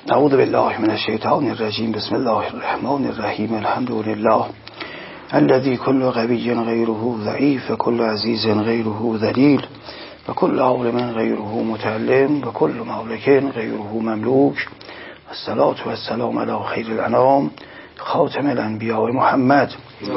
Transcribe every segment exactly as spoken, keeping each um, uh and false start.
اعوذ بالله من الشیطان الرجیم. بسم الله الرحمن الرحیم. الحمد لله الذي كل قوي غيره ضعيف وكل عزيز غيره ذليل وكل عالم غيره متعلم وكل مالك غيره مملوك. الصلاة والسلام على خير الأنام خاتم الأنبياء محمد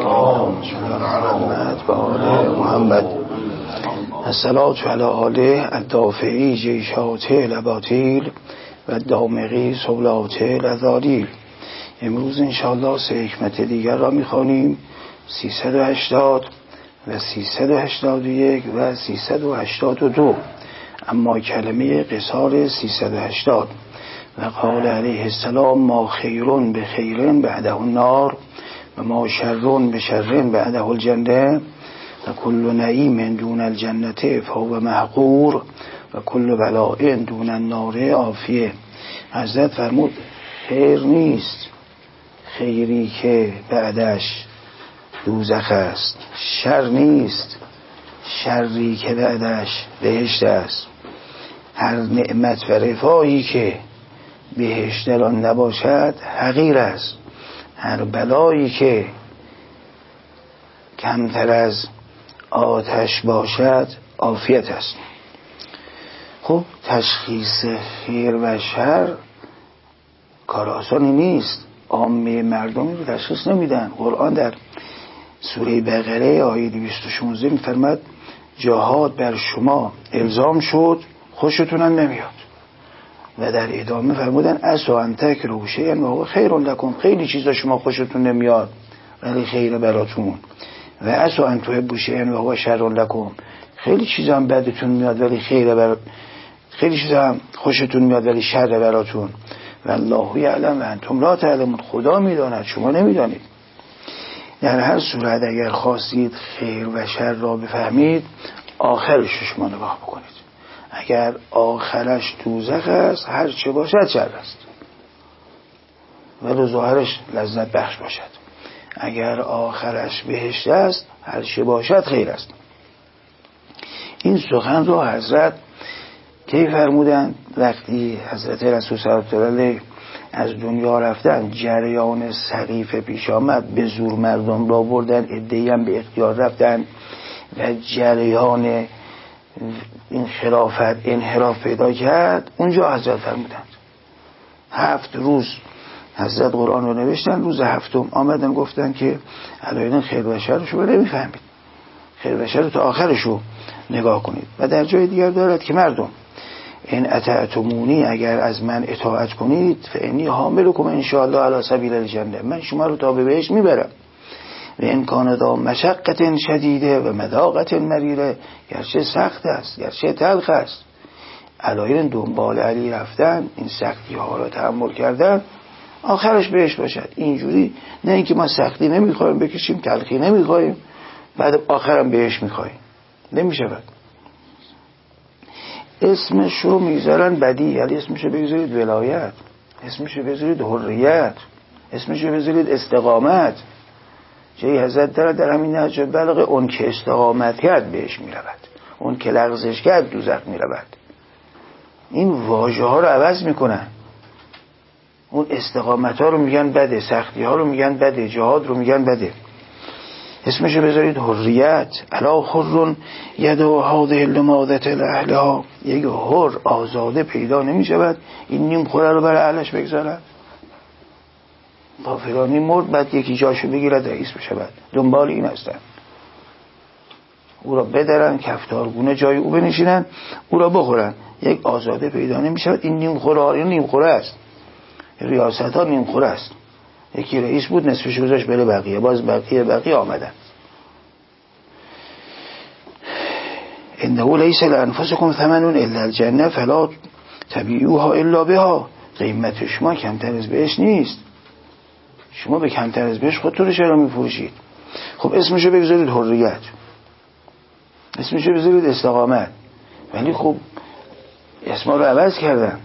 محمد و آل محمد. الصلاة على آله الدافعی جیشات الاباطیل و دامغی سولات الأذالیل. امروز انشاءالله سه حکمت دیگر را میخوانیم، سیصد و هشتاد و سیصد و هشتاد و یک و سیصد و هشتاد و دو. اما کلمه قصار سیصد و هشتاد: و قال علیه السلام ما خیرون به خیرن بعده النار و ما شرون به شرن بعده الجنه و کل نعیم دون الجنت فهو محقور و کل بلاء دون النار عافیه. حضرت فرمود خیر نیست خیری که بعدش دوزخ است، شر نیست شری که بعدش بهشت است. هر نعمت و رفاهی که بهشت در آن نباشد حقیر است، هر بلایی که کمتر از آتش باشد عافیت است. خب تشخیص خیر و شر کار آسانی نیست، عامه مردمی رو تشخیص نمیدن. قرآن در سوره بقره آیه دویست و شانزده میفرماد جهاد بر شما الزام شد خوشتون هم نمیاد. و در ادامه فرمودن اسا ان تکرهوا شیئا و هو خیر لکم، خیلی چیزا شما خوشتون نمیاد ولی خیر براتون. و اسا ان تحبوا شیئا و هو شر لکم، خیلی چیزا هم بدتون میاد ولی خیر بر خیلی چیزا هم خوشتون میاد ولی شر براتون. و الله یعلم و انتم لا تعلمون، خدا میداند شما نمیدانید. در هر صورت اگر خواستید خیر و شر را بفهمید آخرش شما نگاه بکنید. اگر آخرش دوزخ است هر چه باشد شر است ولی ظاهرش لذت بخش باشد. اگر آخرش بهشت است هر چه باشد خیر است. این سخن را حضرت کی فرمودند؟ وقتی حضرت رسول صلی الله علیه و آله از دنیا رفتن، جریان سقیف پیش آمد، به زور مردم را بردن، عده‌ای هم به اختیار رفتن و جریان این خلافت انحراف پیدا کرد. اونجا حضرت فرمودند هفت روز حضرت قرآن رو نوشتن، روز هفتم آمدن گفتن که علاینا خیر و شرش رو نمیفهمید، خیر و شر رو تا آخرش رو نگاه کنید. و در جای دیگر دارد که مردم این اطاعتمونی اگر از من اطاعت کنید فانی حاملکم ان شاء الله علی سبیل الجنه، من شما رو تا به بهشت میبرم. و این کان ذا مشقت شدیده و مذاقت مریره، گرچه سخت است گرچه تلخ است. علاینا دنبال علی رفتن، این سختی ها را تحمل کردن آخرش بهشت باشد. اینجوری نه اینکه ما سختی نمیخوایم بکشیم، تلخی نمیخوایم بعد آخرم بهشت میخوایم، نمیشود. اسمش رو میذارن بدی، یعنی اسمش رو بگذارید ولایت، اسمش رو بذارید حریت، اسمش رو بذارید استقامت. جای حضرت داره در همین نهج البلاغه اون که استقامت کرد بهش میرود، اون که لغزش کرد دوزخ میرود. این واژه ها رو عوض میکنن. اون استقامت ها رو میگن بده، سختی ها رو میگن بده، جهاد رو میگن بده. اسمشو بذارید حریت. الا حر یدو هذه لماذت الاهلها، یک حر آزاده پیدا نمی شود این نیم خوره رو برای اهلش بگذارد. با فلانی مرد بعد یکی جاشو بگیرد رئیس بشود، دنبال این هستن. او را بدرن کفتارگونه جای او بنشینن، او را بخورن. یک آزاده پیدا نمی شود. این نیم خوره ها، این نیم خوره است. ریاست ها نیم خوره است. یکی رئیس بود نصفش گذاشت بره بقیه، باز بقیه بقیه آمدن. انه لیس لانفسکم ثمن الا الجنه فلا تبیعوها الا بها، قیمت شما کمتر از بهش نیست، شما به کمتر از بهش خودتون رو چرا میفروشید؟ خب اسمشو بگذارید حریت، اسمشو بگذارید استقامت، ولی خب اسما رو عوض کردن.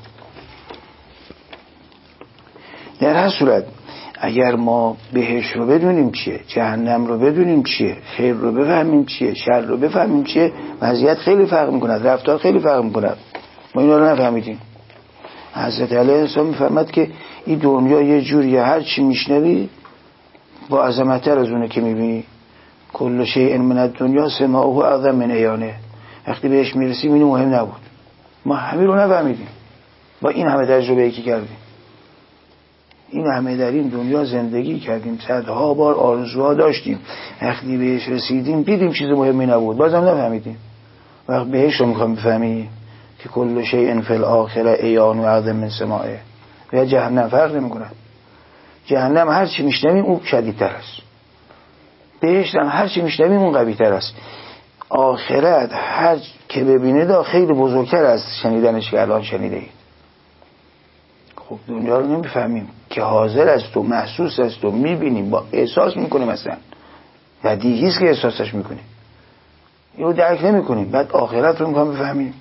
در هر صورت اگر ما بهش رو بدونیم چیه، جهنم رو بدونیم چیه، خیر رو بفهمیم چیه، شر رو بفهمیم چیه، وضعیت خیلی فرق میکنه، رفتار خیلی فرق میکنه. ما اینا رو نفهمیدیم. حضرت علی السلام میفرماد که این دنیا یه جوریه هر چی میشنوی با عظمت‌تر از اونه که میبینی. کل شیء من الدنیا سماعه اعظم من عیانه. وقتی بهش میرسیم اینو مهم نبود، ما همین رو نفهمیدیم با این همه تجربه‌ای که کردیم، این همه در این دنیا زندگی کردیم، صدها بار آرزوها داشتیم، وقتی بهش رسیدیم دیدیم چیز مهمی نبود، بازم نفهمیدیم. وقت بهش رو میخوام بفهمی که کل شیء فی الاخره عیان و اعظم من سماعه. و جهنم فرق نمیکنه. جهنم هر چی میشنویم اون شدیدتر است، بهشت هم هر چی میشنویم اون قوی‌تر است. آخرت هر که ببینید خیلی بزرگتر از شنیدنش که الان شنیده اید. خب دنیا رو نمیفهمیم که حاضر است و محسوس است و میبینیم، با احساس میکنیم، مثلا بدیهیست که احساسش میکنیم، اینو درک نمیکنیم. بعد آخرت رو میخوام بفهمیم.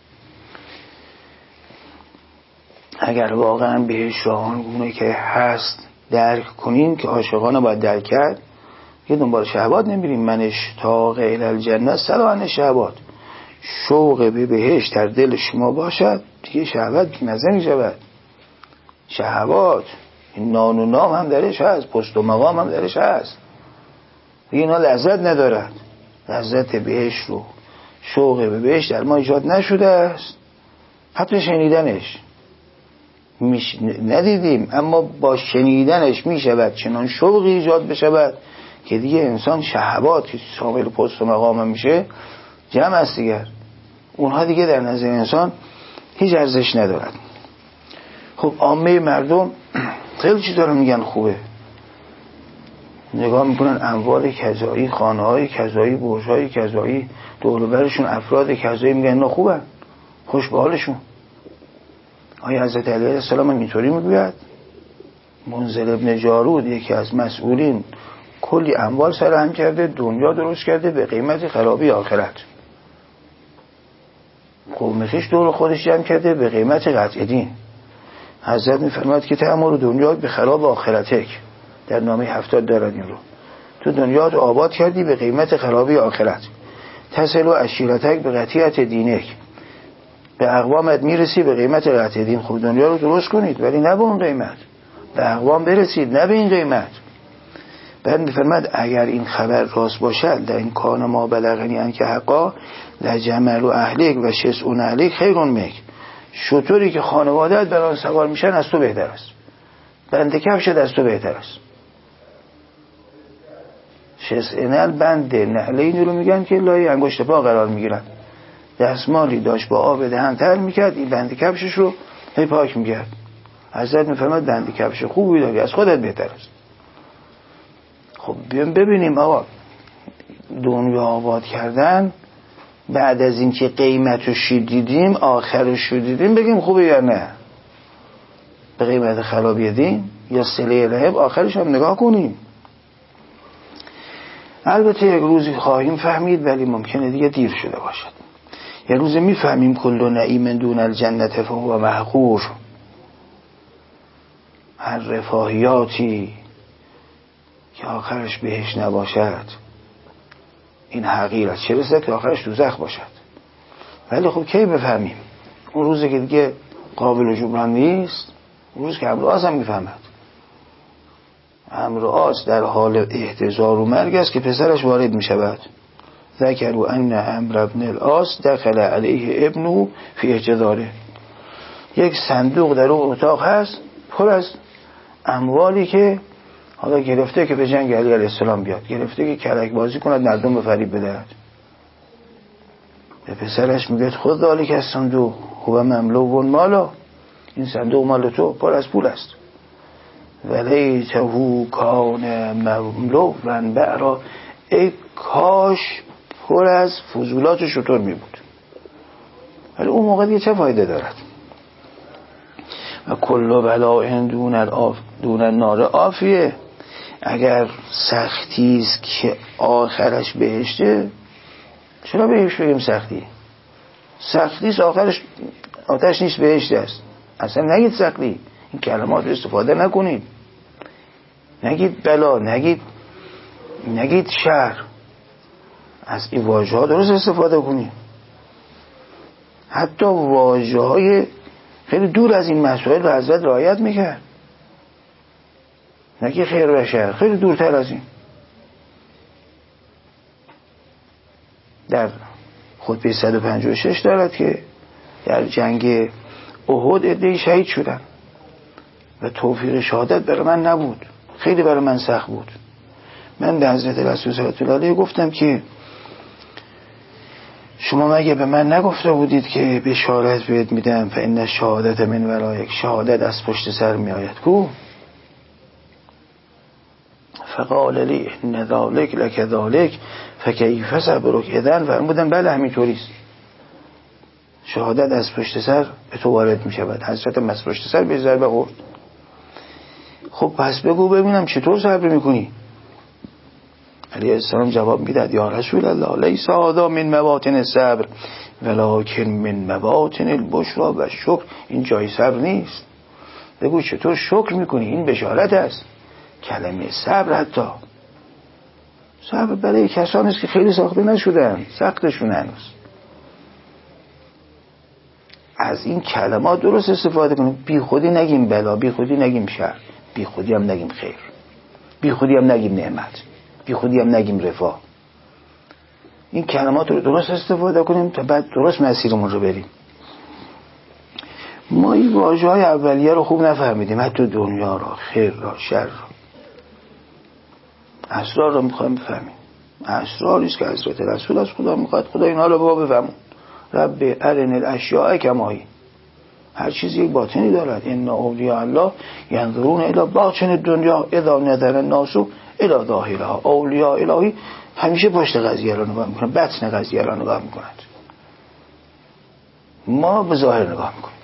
اگر واقعا بهش آنگونه که هست درک کنیم که عاشقانه باید درک کرد، یه دنبال شهوات نمیریم. من اشتاق الی الجنه صلاحن شهوات. شوق به بهشت در دل شما باشد دیگه شهوت بی‌مزه میشود. شهوات این نان و نام هم درش هست، پست و مقام هم درش هست، اینا لذت ندارد. لذت بهشت رو، شوق به بهشت در ما ایجاد نشده است، حتی شنیدنش میش... ندیدیم، اما با شنیدنش میشود چنان شوقی ایجاد بشود که دیگه انسان شهوات که شامل پست و مقام میشه جمع است دیگر، اونها دیگه در نظر انسان هیچ ارزش ندارد. خب عامه مردم خیلی چیز دارن میگن خوبه، نگاه میکنن اموال کذایی، خانه های کذایی، برج های کذایی، دور و برشون افراد کذایی، میگن اینا خوبن، خوش به حالشون. آیا حضرت علی علیه السلام اینطوری میگوید؟ منذر ابن جارود یکی از مسئولین کلی اموال سرهم کرده، دنیا درست کرده به قیمت خرابی آخرت. قوم خویش دور خودش جمع کرده به قیمت قطع دین. حضرت میفرماد که تعمر دنیا به خراب آخرتک، در نامه هفتاد دارد این رو. تو دنیا رو آباد کردی به قیمت خرابی آخرت. تصل و عشیرتک به قطیعت دینک، به اقوامت میرسی به قیمت قطع دین. خب دنیا رو درست کنید ولی نه به اون قیمت، به اقوام برسید نه به این قیمت. بعد میفرماد اگر این خبر راست باشد در این کان ما بلغنی ان که حقا لجمل و اهلک و شسعون اهلک خیرون مک، شطوری که خانواده‌ات بر آن سوار میشن از تو بهتر است، بند کفشت از تو بهتر است. شسعنل بند نعلین رو میگن که لای انگشت پا قرار میگیرن، دستمالی داشت با آب دهن تر میکرد، این بند کفشش رو هی پاک میکرد. حضرت میفرماد بند کفش خوبی داری از خودت بهتر است. خب بیام ببینیم آقا دنیا آباد کردن بعد از این که قیمتش دیدیم، آخرش رو دیدیم، بگیم خوبه یا نه؟ به قیمت خرابی دین یا صله رحم آخرش هم نگاه کنیم. البته یک روزی خواهیم فهمید ولی ممکنه دیگه دیر شده باشد. یک روزی میفهمیم کل نعیم دون الجنت فهو محقور. هر رفاهیاتی که آخرش بهش نباشد این حقیر است، چه رسد که آخرش دوزخ باشد. ولی خب کی بفهمیم؟ اون روزی که دیگه قابل جبران نیست، اون روز که عمرو آس هم میفهمد. عمرو آس در حال احتضار و مرگ است که پسرش وارد میشود. ذکروا ان عمرو ابن العاص دخل علیه ابنه فی احتضاره. یک صندوق در اون اتاق هست پر از اموالی که حالا گرفته که به جنگ علی علیه السلام بیاد، گرفته که کلک بازی کند، مردم به فریب بدهد. به پسرش میگه خود ذالک از صندوق هو مملو مالا، این صندوق مال تو پر از پول است. ولیته کان مملو و بعرا، ای کاش پر از فضولات شطور می بود. ولی اون موقع دیگه چه فایده دارد؟ و کل بلاء دون الاف دون النار عافیه. اگر سختی است که آخرش بهشته، چرا بهش بگیم سختی؟ سختی است آخرش آتش نیست بهشت است. اصلا نگید سختی، این کلمات استفاده نکنید. نگید بلا، نگید نگید شر، از این واژه ها درست استفاده کنید. حتی واژه های خیلی دور از این مسائل رو حضرت رعایت میکرد، نه که خیر و شر، خیلی دورتر از این. در خطبه صد و پنجاه و شش دارد که در جنگ احد عده‌ای شهید شدن و توفیق شهادت برای من نبود، خیلی برای من سخت بود. من به حضرت رسول صلی الله علیه گفتم که شما مگه به من نگفته بودید که بشارت بهت میدم فإن شهادت من ورایک، شهادت از پشت سر میآید کو؟ فقال لی ان ذلک لکذلک فکیف صبرک. اذن فرمودن بله همینطوریست، شهادت از پشت سر به تو وارد میشود. حضرت از پشت سر به ضربه خورد. خب پس بگو ببینم چطور صبر میکنی؟ علیه السلام جواب میداد یا رسول الله لیس هذا من مواطن الصبر ولکن من مواطن البشرى و الشکر. این جای صبر نیست، بگو چطور شکر میکنی، این بشارت است. کلمه صبر حتی صبر برای کسانی است که خیلی ساخته نشدن، سختشون هنوز. از این کلمات درست استفاده کنیم، بی خودی نگیم بلا، بی خودی نگیم شر، بی خودی هم نگیم خیر، بی خودی هم نگیم نعمت، بی خودی هم نگیم رفاه. این کلمات رو درست استفاده کنیم تا بعد درست مسیرمون رو بریم. ما این واژه های اولیه رو خوب نفهمیدیم، حتی دنیا رو، خیر رو، شر رو، اسرار رو میخوایم بفهمیم. اسراری است که حضرت رسول از خدا میخواد خدا اینا رو با بفهمون. رب ارنی الاشیاء کمایی، هر چیزی یک باطنی دارد. ان اولیاء الله ینظرون الی باطن الدنیا اذا نظر الناس الی ظاهرها. اولیاء الهی همیشه پشت قضیه رو نگاه میکنن، بطن قضیه رو نگاه میکنند. ما به ظاهر نگاه میکنیم.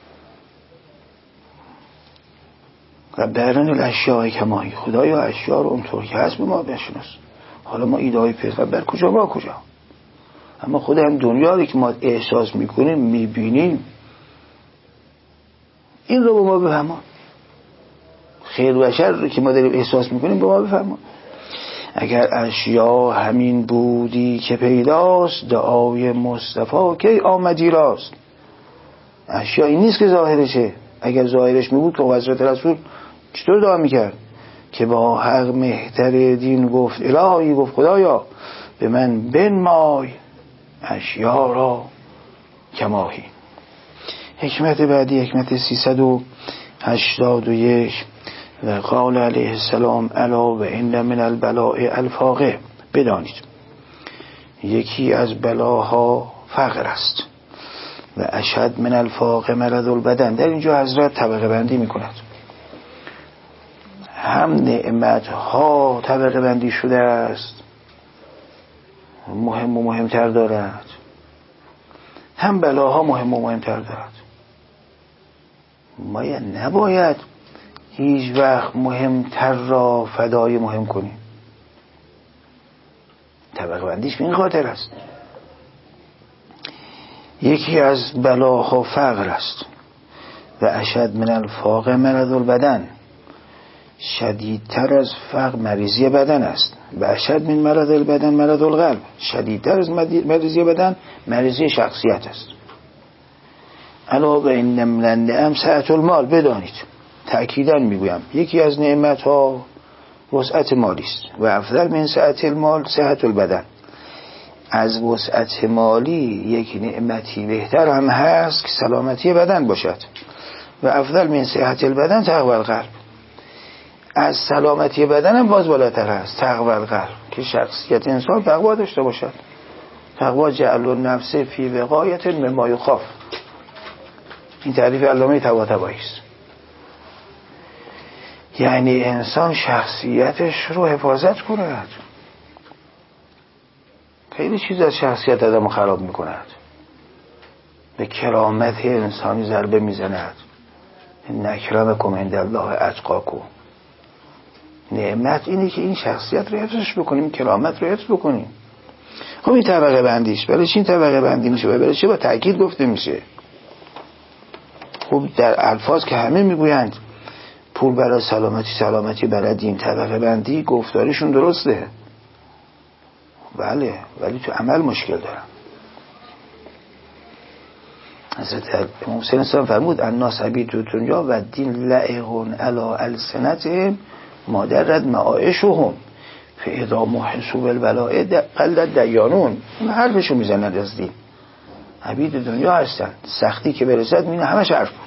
رب ارنی الاشیاء کمایی، خدایا اشیاء رو اونطور که هست به ما بشناس. حالا ما ایده‌های پیغمبر کجا ما کجا، اما خود هم دنیا رو که ما احساس میکنیم میبینیم این رو به ما بفهمان. خیر و شر رو که ما داریم احساس میکنیم به ما بفهمان. اگر اشیا همین بودی که پیداست دعای مصطفی که آمدی راست. اشیا این نیست که ظاهرشه، اگر ظاهرش میبود که حضرت رسول چطور دعا میکرد که با حق مهتر دین گفت الهی، گفت خدایا به من بنمای اشیا را کماهی. حکمت بعدی حکمت سیصد و هشتاد و یک و قال علیه السلام الا و ان من البلاء الفاقه. بدانید یکی از بلاها فقر است و اشد من الفاقه مرض البدن. در اینجا حضرت طبقه بندی می کند، هم نعمت ها طبقه بندی شده است مهم و مهمتر دارد، هم بلاها مهم و مهمتر دارد. ما نباید هیچ وقت مهمتر را فدای مهم کنیم. طبقه بندیش به این خاطر است. یکی از بلاها فقر است و اشد من الفاقه مرض البدن. شدیدتر از فقر مریضی بدن است. و اشد من مرض البدن مرض القلب. شدیدتر از مریضی بدن مریضی شخصیت است. الا و ان من النعم سعة المال. بدانید تأکیداً میگویم یکی از نعمت ها وسعت مالی است و افضل من سعة المال صحت البدن. از وسعت مالی یک نعمتی بهتر هم هست که سلامتی بدن باشد و افضل من صحت البدن تقوی القلب. از سلامتی بدن هم باز بالاتر هست تقوی القلب، که شخصیت انسان تقوی داشته باشد. تقوی جعل النفس فی وقایت مما یخاف. این تعریف علامه طباطبایی است. یعنی انسان شخصیتش رو حفاظت کند. خیلی چیز از شخصیت آدم خراب میکند، به کرامت انسانی ضربه میزند. نکرمکم عند الله اتقاکم. نعمت اینه که این شخصیت رو حفظش بکنیم، کرامت رو حفظ بکنیم. خب این طبقه بندیش. برای چی این طبقه بندی میشه؟ برای چی با تأکید گفته میشه؟ خب در الفاظ که همه میگویند پول برای سلامتی، سلامتی برای دین، طبقه بندی گفتارشون درسته، بله، ولی تو عمل مشکل دارم. حضرت امام حسین السلام فرمود الناس عبید دنیا و دین لعقون علی السنتهم ما درد معایشهم فاذا محسوب البلاء قلت دیانون. این حرفشو میزنن از دین. عبید دنیا هستن، سختی که برسد میینه همش حرف بود.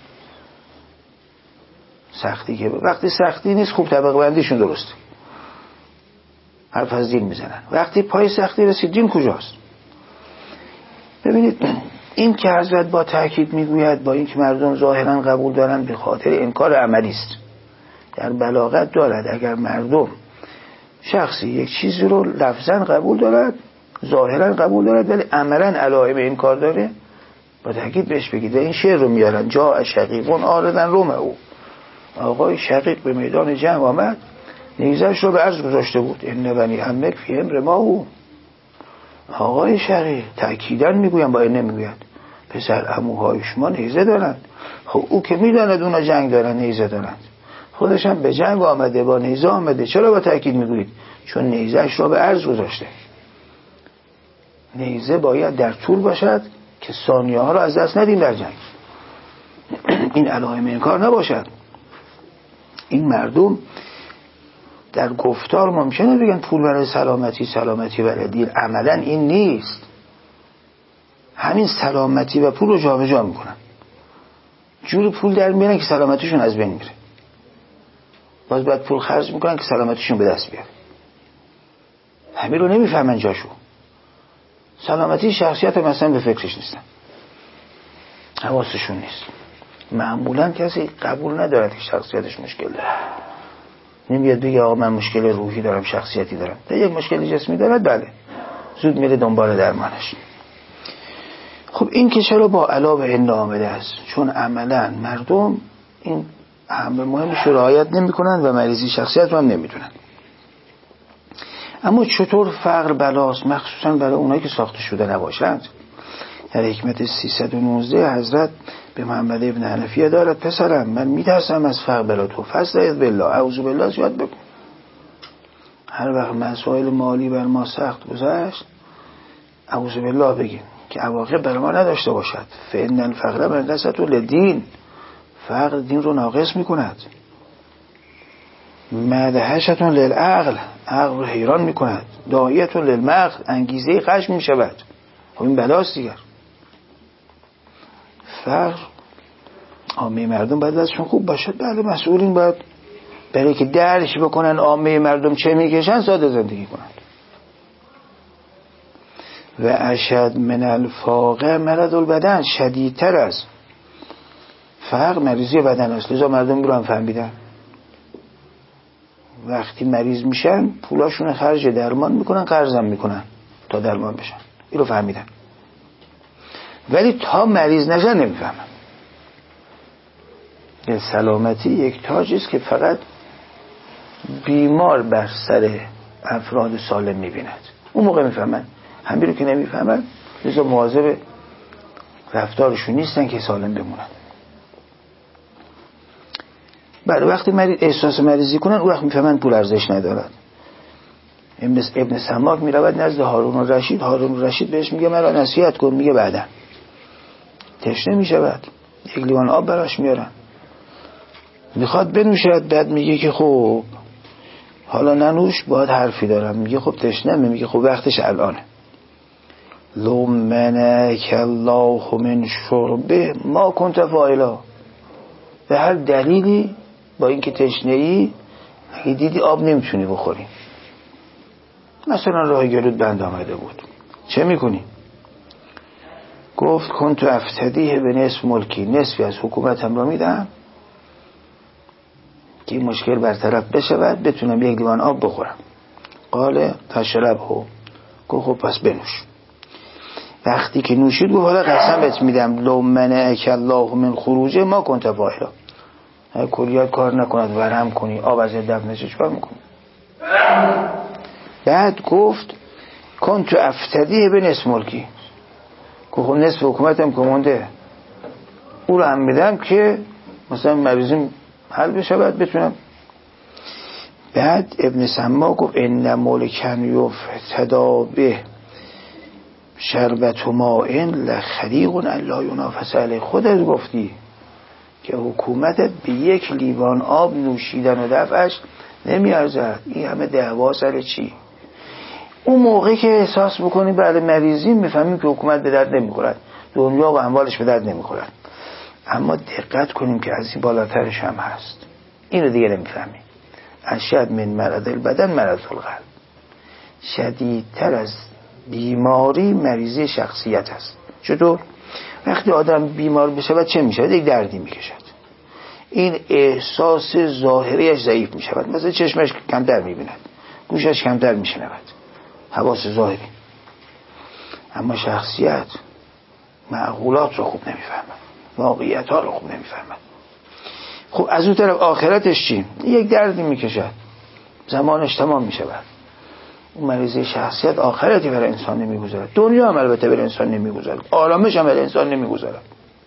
سختی که وقتی سختی نیست خوب طبقه بندیشون درسته، حرف از دین میزنن. وقتی پای سختی رسید دین کجاست؟ ببینید این که حضرت با تأکید میگوید با این که مردم ظاهرا قبول دارن به خاطر انکار عملی است. در بلاغت دارد اگر مردم شخصی یک چیزی رو لفظا قبول دارد، ظاهرا قبول دارد، ولی عملا علائم انکار داره، با تأکید بهش بگید. این شعر رو میارن جا شقیقون آردن رومه او. آقای شقیق به میدان جنگ آمد، نیزش رو به عرض گذاشته بود ان بنی عمک فی امر ما او. آقای شقیق تأکیداً میگویم با اینه میگوید پسر عموهای شما نیزه دارند. خب او که میداند اونا جنگ دارن نیزه دارند، خودش هم به جنگ آمده با نیزه آمده، چرا با تأکید میگویید؟ چون نیزهش رو به عرض گذاشته. نیزه باید در طول باشد که ثانیه ها رو از دست ندیم در جنگ. این علائم انکار نباشد. این مردم در گفتار ممکنه بگن پول برای سلامتی، سلامتی برای دین، عملا این نیست. همین سلامتی و پول رو جا به جا میکنن، جور پول در میارن که سلامتیشون از بین میره، باز باید پول خرج میکنن که سلامتیشون به دست بیاره. همین رو نمیفهمن جاشو. سلامتی شخصیت مثلا به فکرش نیستن، حواسشون نیست. معمولا کسی قبول ندارد که شخصیتش مشکل داره، نمیاد بگه آقا من مشکل روحی دارم، شخصیتی دارم. تا یک مشکل جسمی دارد بله زود میره دنبال درمانش. خب این که چرا با علاوه ان آمده است؟ چون عملا مردم این امر مهمش رو رعایت نمی‌کنند و مریضی شخصیت رو هم نمیدونن. اما چطور فقر بلاست، مخصوصا برای اونایی که ساخته شده نباشند؟ در حکمت سیصد و نوزده حضرت به محمد ابن حنفیه دارد پسرم من میترسم از فقر بلا، تو فاستعذ بالله اعوذ بالله یاد بکن. هر وقت مسائل مالی بر ما سخت گذشت اعوذ بالله بگین که عواقب بر ما نداشته باشد. فإن الفقر منقصة للدین، فقر دین رو ناقص میکند. مدهشة للعقل، عقل رو حیران میکند. داعیة للمغز، انگیزه خشم میشود. خب این بلاست دیگر. فقر عامه مردم باید ازشون خوب باشد. بله مسئولین باید برای که درش بکنن عامه مردم چه میکشن ساده زندگی کنند. و اشد من الفاقه مرض البدن، شدیدتر از فقر مریضی بدن است. لذا مردم رو هم فهمیدن وقتی مریض میشن پولاشون خرج درمان میکنن، قرضم میکنن تا درمان بشن. این رو فهمیدن، ولی تا مریض نشن نمیفهمن. این سلامتی یک تاجی است که فقط بیمار بر سر افراد سالم میبیند. اون موقع میفهمن. همین رو که نمیفهمن لذا مواظب رفتارشون نیستن که سالم بمونن. بعد وقتی مریض احساس مریضی کنن اون وقت میفهمن پول ارزش ندارد. ابن ابن سماک میرود نزد هارون الرشید، هارون الرشید بهش میگه مرا نصیحت کن، میگه بعدا. تشنه میشود، یک لیوان آب براش میارن، میخواد بنوشد، بعد میگه که خب حالا ننوش، باید حرفی دارم. میگه خب تشنه، میگه خب وقتش الانه. لو منک الله من شربه ما کنت فاعلا. به هر دلیلی با اینکه تشنه‌ای اگه دیدی آب نمیتونی بخوری، مثلا راه گلوت بند آمده بود، چه میکنی؟ گفت کنت افتدیه به نصف ملکی، نصفی از حکومتم را میدم که این مشکل برطرف بشود بتونم یک لیوان آب بخورم. قال تشربه، گفت خب پس بنوش. وقتی که نوشید گفت حالا قسم بهت میدم لو منعک الله من خروجه ما کنت فاعلا. اگه کلیات کار نکند ورم کنی آب از دف نشه چکار میکنی؟ بعد گفت کنت افتدیه به نصف ملکی، گفت نصف حکومتم کمونده او رو هم میدم که مثلا مریضیم حل بشه بعد بتونم. بعد ابن سما گفت ان ملکن یفتدا به شربت و مائن لخریق الا ینافس علیه. خودت گفتی که حکومتت به یک لیوان آب نوشیدن و دفعش نمیارزد. این همه دعوا سر چی؟ اون موقع که احساس بکنی بعد مریضی میفهمیم که حکومت به درد نمیخورد، دنیا و اموالش به درد نمیخورد. اما دقت کنیم که از این بالاترش هم هست. اینو دیگه نمیفهمیم. اشد من مرض البدن مرض القلب. شدیدتر از بیماری مریضی شخصیت است. چطور؟ وقتی آدم بیمار بشه چه میشه؟ یک دردی میکشد. این احساس ظاهریش ضعیف میشود. مثلا چشمش کمتر میبیند، گوشش کمتر میشنود، حواس ظاهری. اما شخصیت معقولات رو خوب نمیفهمد، واقعیت ها رو خوب نمیفهمد. خب از اون طرف آخرتش چی؟ یک دردی میکشد، زمانش تمام میشود. اون مریضی شخصیت آخرتی برای انسان نمیگذارد. دنیا هم البته برای انسان نمیگذارد، آرامش هم برای انسان نمیگذارد.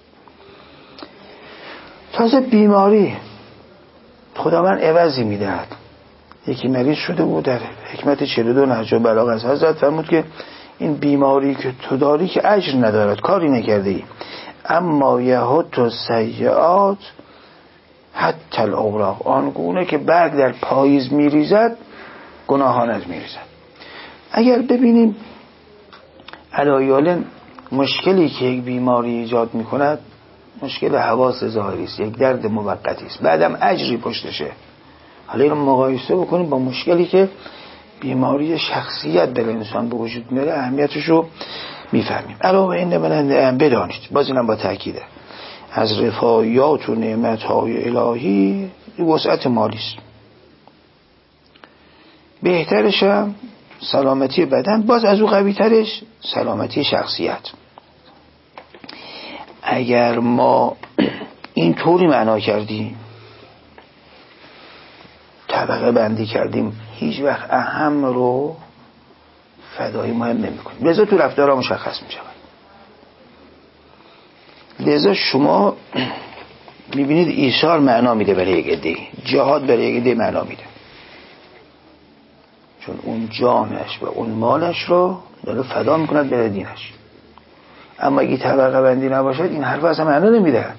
تازه بیماری خداوند عوضی میدهد. یکی مریض شده بود، در حکمت چهل و دو نهج البلاغه از حضرت فرمود که این بیماری که تو داری که اجر ندارد، کاری نکرده ای، اما یحط السیئات حتی الاوراق، آنگونه که برگ در پاییز میریزد گناهانت میریزد. اگر ببینیم علایالن مشکلی که یک بیماری ایجاد میکند مشکل حواس ظاهری است، یک درد موقتی است، بعدم اجری پشتشه. حالا اینو مقایسه بکنیم با مشکلی که بیماری شخصیت در انسان به وجود میاره، اهمیتش رو میفهمیم. علاوه این من بدانید، باز اینم با تاکیده، از رفاهیات و نعمت‌های الهی وسعت مالی است. بهترش هم سلامتی بدن، باز از او قوی ترش سلامتی شخصیت. اگر ما این طوری معنا کردیم، طبقه بندی کردیم، هیچ وقت اهم رو فدایی مهم نمی کنیم. لذا تو رفتارها مشخص می شود. لذا شما میبینید ایثار معنا میده برای یک عده، جهاد برای یک عده معنا میده، چون اون جانش و اون مالش رو داره فدا میکند برای دینش. اما اگه طبقه بندی نباشد این حرف اصلا معنا نمیدهد.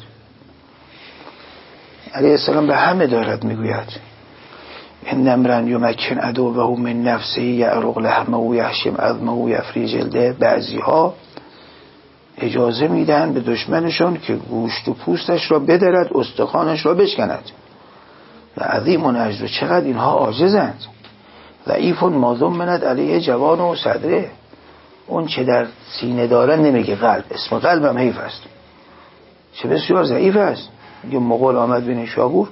علیه السلام به همه دارد میگوید ان امرن یمکن عدوه من نفسه یعرق لحمه و یحشم عظمه و یفری جلده. بعضی ها اجازه میدن به دشمنشون که گوشت و پوستش را بدرد، استخوانش را بشکند. و عظیم اجر، چقدر اینها عاجزند. ضعیف ما ضمنت علیه جوان و صدره، اون چه در سینه داره نمیگه قلب، اسم قلب هم حیف است، چه بسیار ضعیف است. یه مغول آمد بین شابور،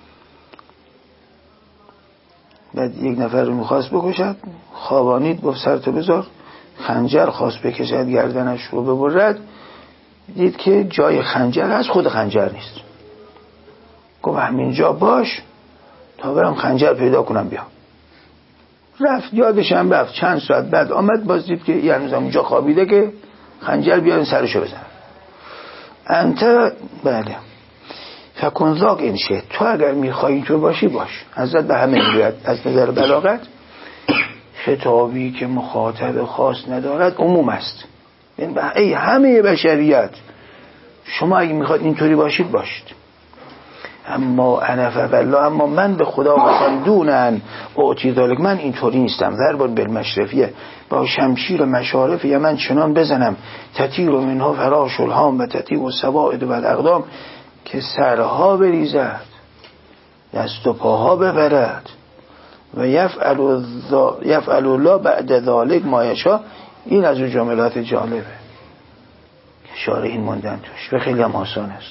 بعد یک نفر رو میخواست بکشد، خوابانید، گفت سرتو بذار، خنجر خواست بکشد گردنش رو ببرد، دید که جای خنجر هست، خود خنجر نیست. گفت همینجا باش تا برم خنجر پیدا کنم بیام. رفت، یادش هم رفت. چند ساعت بعد آمد، باز دید که یعنی اونجا خوابیده که خنجر بیارن سرشو بزن. انت بله فکن ذاک این شه، تو اگر میخوای اینطور باشی باش. حضرت به همه میگوید از نظر بلاغت خطابی که مخاطب خاص ندارد عموم است. یعنی ای همه بشریت، شما اگه میخواد اینطوری باشید باشید. اما انا فبالله، اما من به خدا قسم دونن اعطی ذالک، من اینطوری نیستم. ضرب بالمشرفیه، با شمشیر مشارف یمن چنان بزنم تطیر منها فراش الهام و تطیر و سواعد و الاقدام، که سرها بریزد، دست و پاها ببرد. و یفعل یفعل الله بعد ذالک ما یشاء. این از اون جملات جالبه، اشاره این موندن توش و خیلی هم آسان است.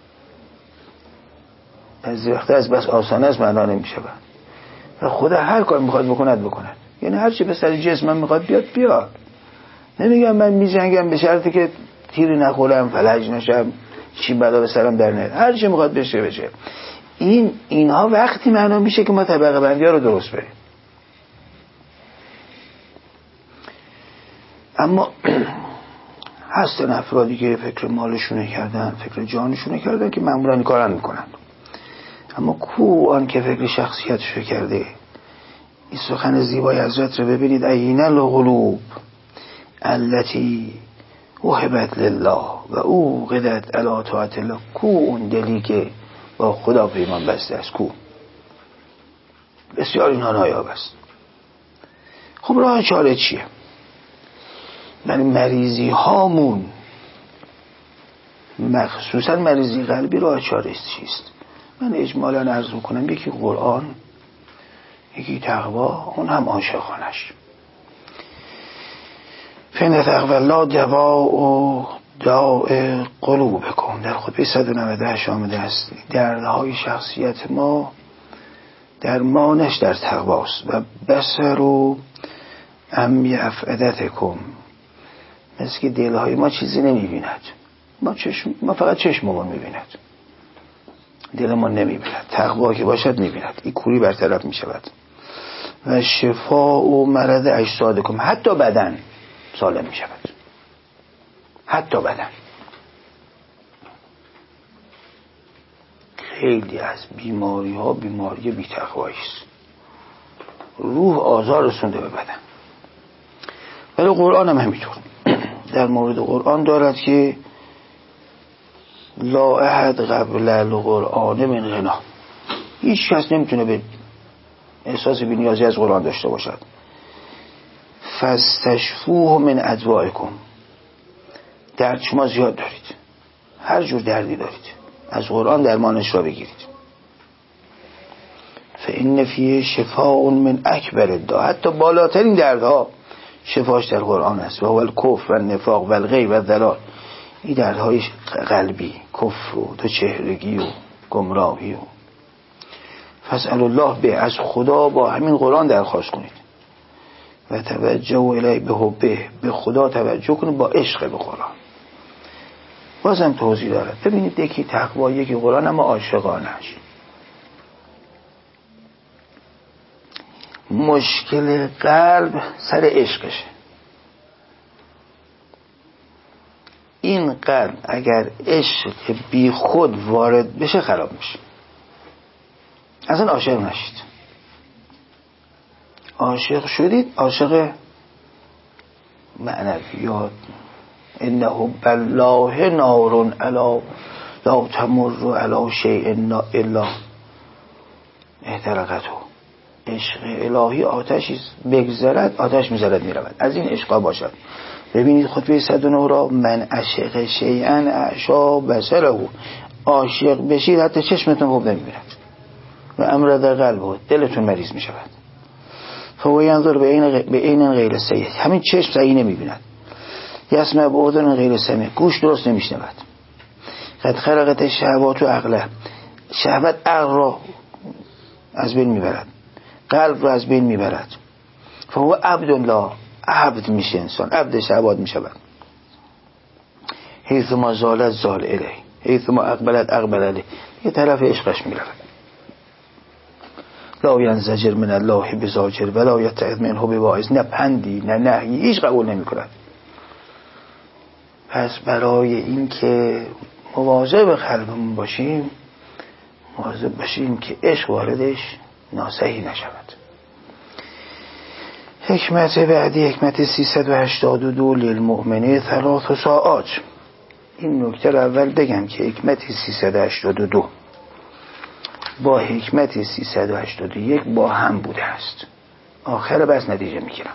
از وقت از بس آسان است معنا نمیشه. و خدا هر کار میخواد بکند بکند، یعنی هر چی به سر جسمم میخواد بیاد بیاد. نمیگم من میجنگم به شرطی که تیری نخورم، فلج نشم، چی بلا به سرم در نیاد، هر چی میخواد بشه بشه. این اینها وقتی معنا میشه که ما طبقه بندی ها رو درست بریم. اما هستن افرادی که فکر مالشونه کردن، فکر جانشونه کردن، که معمولا این کارن میکنن. اما کو آن که فکر شخصیتشو کرده؟ این سخن زیبای حضرت رو ببینید. عین القلوب التي وهبت لله و او قدرت علی طاعت الله. کو اون دلی که با خدا پیمان بسته است؟ کو؟ بسیار اینها نایاب است. خب راه چاره چیه؟ من مریضی هامون مخصوصا مریضی قلبی راه چاره چیست؟ من اجمالا عرض میکنم یکی قرآن، یکی تقوا، اون هم عاشقانش. فین تقوی الله دواء داء قلوبکم. در خطبه صد و نود و هشت آمده است دردهای شخصیت ما درمانش در تقواست. و بصر و امی افئدتکم، مثل که دلهای ما چیزی نمیبیند، ما چشم ما فقط چشممون میبیند، دل ما نمیبیند. تقوا که باشد میبیند، این کوری برطرف میشود. و شفا و مرض اجسادکم، حتی بدن سالم میشود، حتی بدن. خیلی از بیماری ها بیماری بی تقوایی است، روح آزار رسونده به بدن. ولی قرآن هم همینطور. در مورد قرآن دارد که لا احد قبل القرآن من غنا، هیچ کس نمیتونه به احساس بی‌نیازی از قرآن داشته باشد. فاستشفوه من ادوائکم، درد شما زیاد دارید، هر جور دردی دارید، از قرآن درمانش را بگیرید. فإن فیه شفاء من اکبر الداء، حتی بالاترین دردها شفاش در قرآن است. و هو الکفر و النفاق و الغی و الضلال، این دردهای قلبی، کفر و دو چهرگی و گمراهی. و فاسأل الله به، از خدا با همین قرآن درخواست کنید. و توجه الیه بحبه، به خدا توجه کنید با عشق به قرآن. بازم توضیح دارد. ببینید یکی تقوا، یکی قرآن، اما عاشقانش. مشکل قلب سر عشقشه. این قلب اگر عشق بی خود وارد بشه خراب میشه. اصلا عاشق نشید. عاشق شدید، عاشق معنویات. انه بالله نار علی لا تمر علی شیء الا احترقته. عشق الهی آتشی بگذرد، آتش می‌زند میرود. از این عشقا باشد. ببینید خطبه صد و نه را، من عشق شیئا اعشا بصره، عاشق بشید حتی چشمتون خوب نمی‌بیند. و امراض قلب، دلتون مریض می‌شود. فهو ینظر به عین غیر صحیح، همین چشم صحیح نمی‌بیند. یسمع به اذن غیر سمیع، گوش درست نمی‌شنود. قد خرقت شهوات و عقله، شهوت عقل را از بین میبرد، قلب را از بین میبرد. فهو عبد الله، عبد میشه انسان، عبد شهوات میشود. حیث ما زالت زال الیه، حیث ما اقبلت اقبل الیه، یه طرف عشقش میرود. لا ینزجر من الله بزاجر ولا یتعظ منه بواعظ، نه پندی نه نهی، هیچ قبول نمی کند. پس برای این که مواظب قلبمون باشیم، مواظب باشیم که عشق واردش ناصحی نشود. حکمت بعدی، حکمت سیصد و هشتاد و دو، للمؤمنین ثلاث ساعات. این نکته رو اول بگم که حکمت سیصد و هشتاد و دو با حکمت سیصد و هشتاد و یک با هم بوده است. آخر بس نتیجه میگیرم.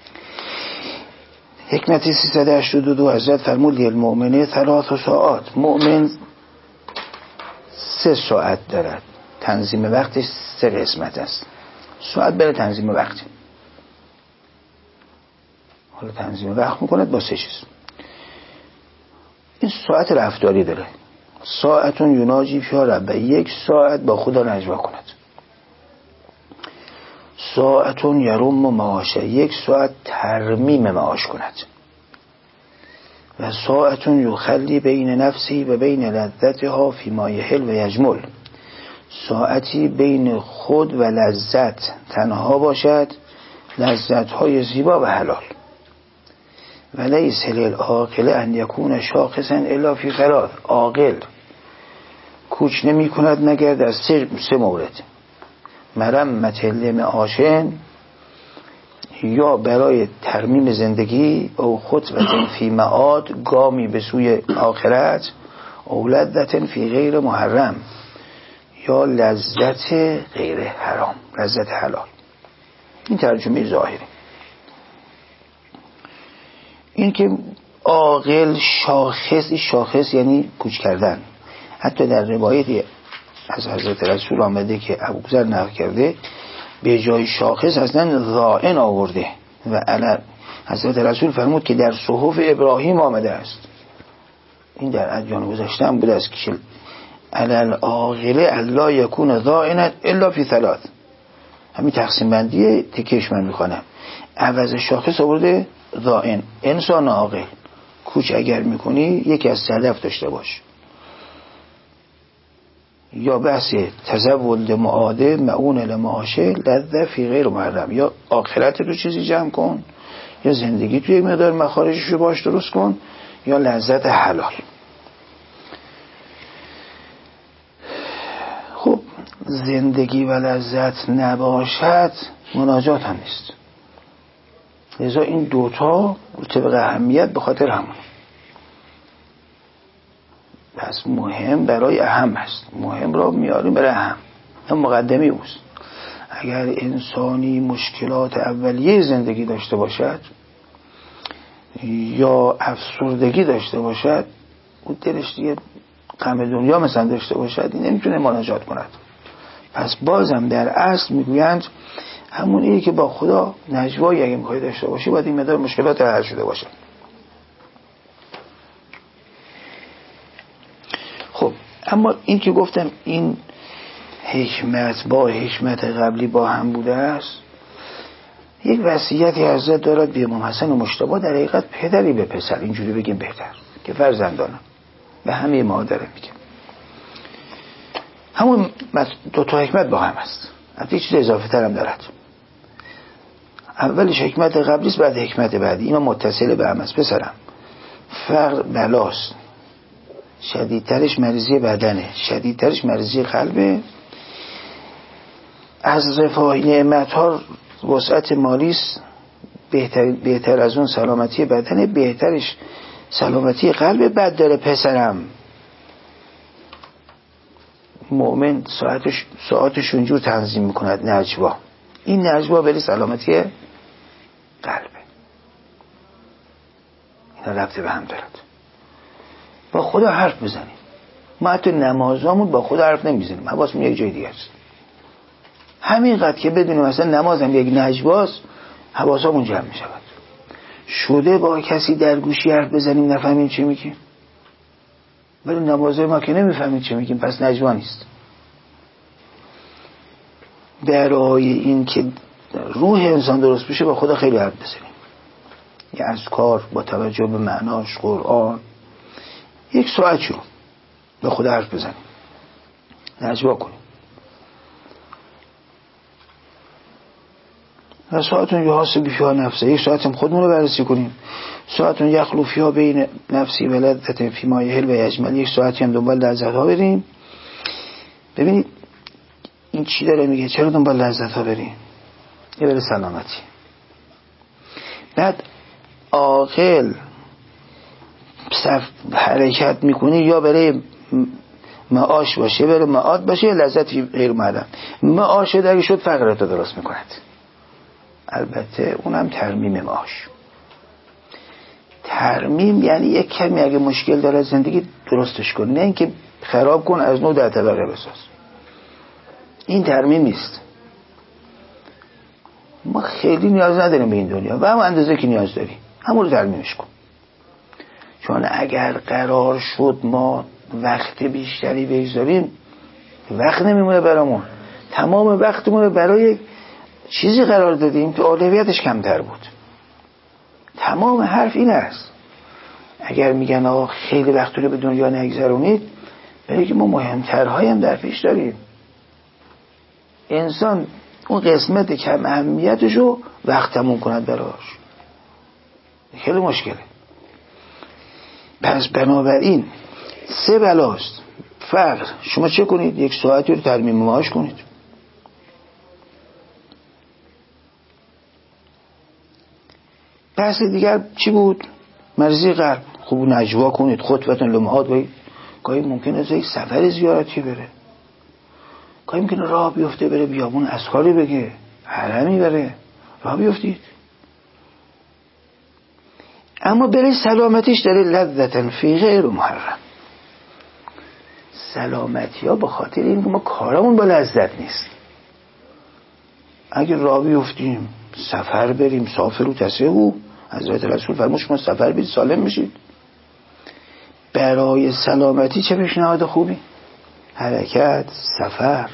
حکمت سیصد و هشتاد و دو حضرت فرمود للمؤمنین ثلاث ساعات، مؤمن سه ساعت دارد. تنظیم وقتش سه قسمت است. ساعت برای تنظیم وقت، حالا تنظیم وقت میکند با سه چیز. این ساعت رفتاری داره. ساعتون یناجی فیها ربه، یک ساعت با خدا نجوا کند. ساعتون یروم معاشه، یک ساعت ترمیم معاش کند. و ساعتون یخلی بین نفسی و بین لذتها فی ما یحل و یجمل، ساعتی بین خود و لذت تنها باشد، لذتهای زیبا و حلال. و لیس للعاقل ان یکون شاخصا الا فی ثلاث، عاقل کوچ نمی کند مگر در سه, سه مورد. مرمت لمعاشن، یا برای ترمیم زندگی او خطوة فی معاد، گامی به سوی آخرت، او لذت فی غیر محرم، یا لذت غیر حرام، لذت حلال. این ترجمه ظاهری. این که عاقل شاخص، شاخص یعنی کوچ کردن. حتی در روایتی از حضرت رسول آمده که ابوذر نقل کرده به جای شاخص اصلا ضائن آورده و علی حضرت رسول فرمود که در صحف ابراهیم آمده است. این در ادیان گذشته هم بوده است که علی العاقل الا یکون ضائنا الا فی ثلاث. همین تقسیم بندی تکیش من میخوانم. عوض شاخص آورده ضائن. انسان عاقل کوچ اگر میکنی یکی از هدف داشته باش، یا بحث تزود معاده معون لمعاشه لذت فی غیر محرم، یا آخرت تو چیزی جمع کن، یا زندگی تو یک مقدار مخارجش رو باش درست کن، یا لذت حلال. خب زندگی و لذت نباشد مناجات هم نیست. لذا این دوتا طبق اهمیت به خاطر همون، پس مهم برای اهم است. مهم را میاریم برای اهم. این مقدمی اوست. اگر انسانی مشکلات اولیه زندگی داشته باشد یا افسردگی داشته باشد، او دلش دیگه غم دنیا مثلا داشته باشد، این نمیتونه مناجات کند. پس بازم در اصل میگویند همون اینه که با خدا نجوایی اگه میخوای داشته باشی باید این مقدار مشکلات حل شده باشه. خب اما این که گفتم این حکمت با حکمت قبلی با هم بوده است، یک وصیتی حضرت دارد به امام حسن و مجتبی، در حقیقت پدری به پسر، اینجوری بگیم بهتر که فرزندانم به همه مادره میگم، همون دو تا حکمت با هم است. حتی چیز اضافه ترم دارد. اولش حکمت قبلی است، بعد حکمت بعدی. اینا متصل به هم است. پسرم فقر بلاست، شدیدترش مریضی بدنه، شدیدترش مریضی قلبه. از رفاه نعمت ها وسعت مالی است، بهتر, بهتر از اون سلامتی بدنه، بهترش سلامتی قلبه. بعد داره پسرم مؤمن ساعتش ساعتش اونجور تنظیم میکند نجوا، این نجوا بری سلامتی قلبه. اینا ربط به هم دارد. با خدا حرف بزنیم. ما حتی نمازامون با خدا حرف نمیزنیم، حواسمون یک جای دیگه است. همینقدر که بدونیم مثلا نماز هم یک نجواست، حواسمون جمع میشود. شده با کسی در گوشی حرف بزنیم نفهمیم چی میگیم؟ ولی نمازه ما که نمیفهمیم چی میگیم، پس نجوا نیست. برای این که روح انسان درست بشه با خدا خیلی حرف بزنیم. یه اذکار با توجه به معناش، قرآن، یک ساعت شو به خدا حرف بزنیم، نجوا کنیم. و ساعتون یحاسب فیها نفسه، یک ساعت هم خودمون رو بررسی کنیم. ساعتون یخلو فیها بین نفسی و لذت فی ما یحل و یجمل، یک ساعتی هم دنبال لذت ها بریم. ببینید این چی داره میگه؟ چرا دنبال لذت ها بریم؟ یه برای سلامتی. بعد عاقل صف حرکت میکنی یا برای معاش باشه، برای معاد باشه، یا لذت غیر محرم. معاش اگه شد فقرت رو درست میکند، البته اونم ترمیم معاش. ترمیم یعنی یک کمی اگه مشکل داره زندگی درستش کن، نه اینکه خراب کن از نو در طبقه بساز. این ترمیم نیست. ما خیلی نیاز نداریم به این دنیا و هم اندازه که نیاز داریم همون رو ترمیمش کن. چون اگر قرار شد ما وقت بیشتری بگذاریم، وقت نمیمونه برامون. تمام وقتمون رو برای چیزی قرار دادیم که اولویتش کمتر بود. تمام حرف این است. اگر میگن آقا خیلی وقت رو به دنیا نگذرونید، برای که ما مهمترهایی هم در پیش داریم. انسان اون قسمت کم اهمیتش رو وقت تموم کند براش، خیلی مشکله. پس بنابراین سه بلاست. فقر، شما چه کنید؟ یک ساعتی رو ترمیم معاش کنید. بحث دیگر چی بود؟ مرزی قلب. خوب نجوا کنید، خطبتون لمعات باید. گاهی ممکنه از یک سفر زیارتی بره، گاهی ممکنه راه بیفته بره بیابون اسکاری بگه، حرمی بره، راه بیفتید. اما برای سلامتیش داره لذتن فی غیر محرم. سلامتی ها به خاطر این که ما کارمون با لذت نیست. اگر راه بیفتیم، سفر بریم، سافروا تسعوا، حضرت رسول فرمود شما سفر برید سالم بشید. برای سلامتی چه پیشنهاد خوبی؟ حرکت، سفر،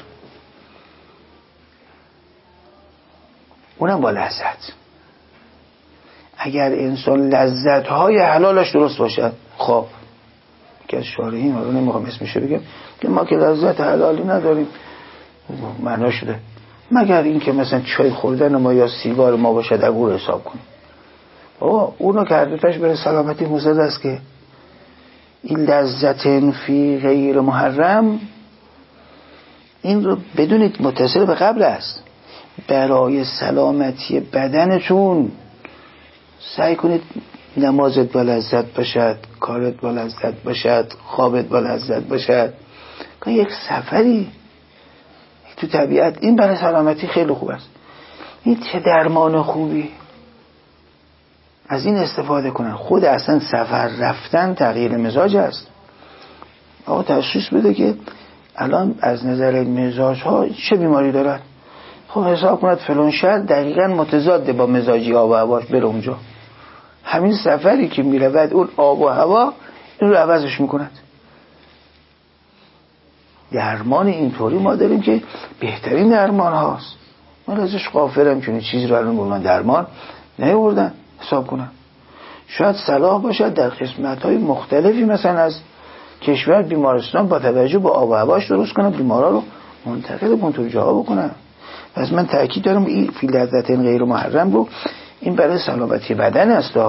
اونم با لذت. اگر انسان لذت‌های حلالش درست باشد، خب که از شارعین رو نمیخوام اسمشو بگم که ما که لذت حلالی نداریم، معنا شده مگر این که مثلا چای خوردن ما یا سیگار ما باشد اگه رو حساب کنیم. آه اونو که هردتاش برای سلامتی مزد است. که این لذت فی غیر محرم، این رو بدونید متصل به قبل است. برای سلامتی بدنتون سعی کنید نمازت با لذت باشد، کارت با لذت باشد، خوابت با لذت باشد، که یک سفری تو طبیعت. این برای سلامتی خیلی خوب است. این چه درمان خوبی. از این استفاده کنن. خود اصلا سفر رفتن تغییر مزاج است. آقا تشخیص بده که الان از نظر مزاج ها چه بیماری دارد. خب حساب کند فلان شهر دقیقا متضاد با مزاجی آب و هواش، بره اونجا. همین سفری که میرود اون آب و هوا این رو عوضش میکند. درمان اینطوری ما داریم که بهترین درمان هاست. من ازش غافلم که این چیزی رو الان بودن درمان نیاوردن حساب کنم. شاید صلاح باشد در قسمت های مختلفی مثلا از کشور بیمارستان با توجه به آب و هواش درست کنن، بیمارا رو منتقل به اونطور جاها بکنن. پس من تاکید دارم این فی لذت غیر محرم رو، این برای سلامتی بدن است.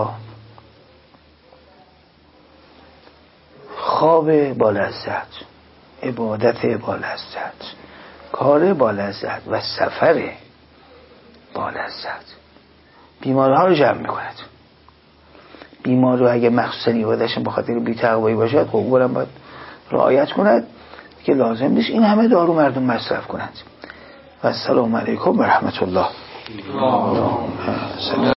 خواب با لذت، عبادت با لذت، کار با لذت و سفر با لذت بیمارها رو جمع میکند. بیمار رو اگه مخصوصا عبادتش به خاطر بی‌تقوایی باشد، خب اونم باید رعایت کند که لازم نیست این همه دارو مردم مصرف کنند. و السلام علیکم و رحمت الله.